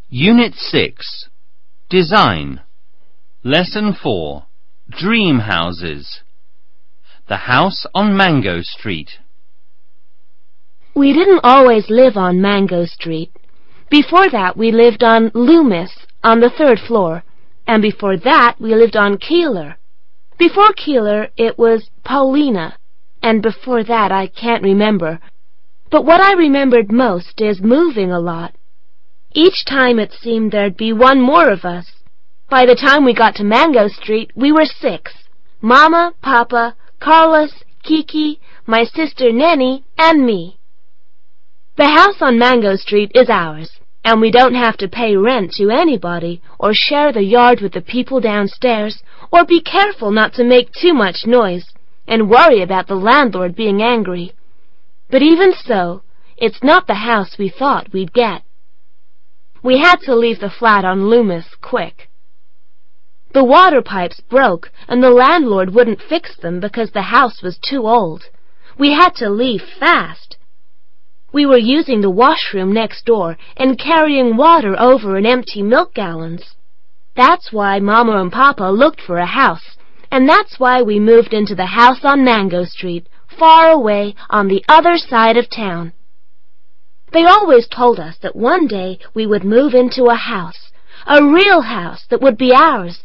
Unit 6. Design. Lesson 4. Dream houses. The house on Mango Street. We didn't always live on Mango Street. Before that we lived on Loomis on the 3rd floor, and before that we lived on Keeler. Before Keeler it was Paulina, and before that I can't remember. But what I remembered most is moving a lot. Each time it seemed there'd be one more of us. By the time we got to Mango Street, we were 6. Mama, Papa, Carlos, Kiki, my sister Nenny, and me. The house on Mango Street is ours, and we don't have to pay rent to anybody, or share the yard with the people downstairs, or be careful not to make too much noise, and worry about the landlord being angry. But even so, it's not the house we thought we'd get. We had to leave the flat on Loomis quick. The water pipes broke, and the landlord wouldn't fix them because the house was too old. We had to leave fast. We were using the washroom next door and carrying water over in empty milk gallons. That's why Mama and Papa looked for a house, and that's why we moved into the house on Mango Street, far away on the other side of town. They always told us that one day we would move into a house, a real house that would be ours,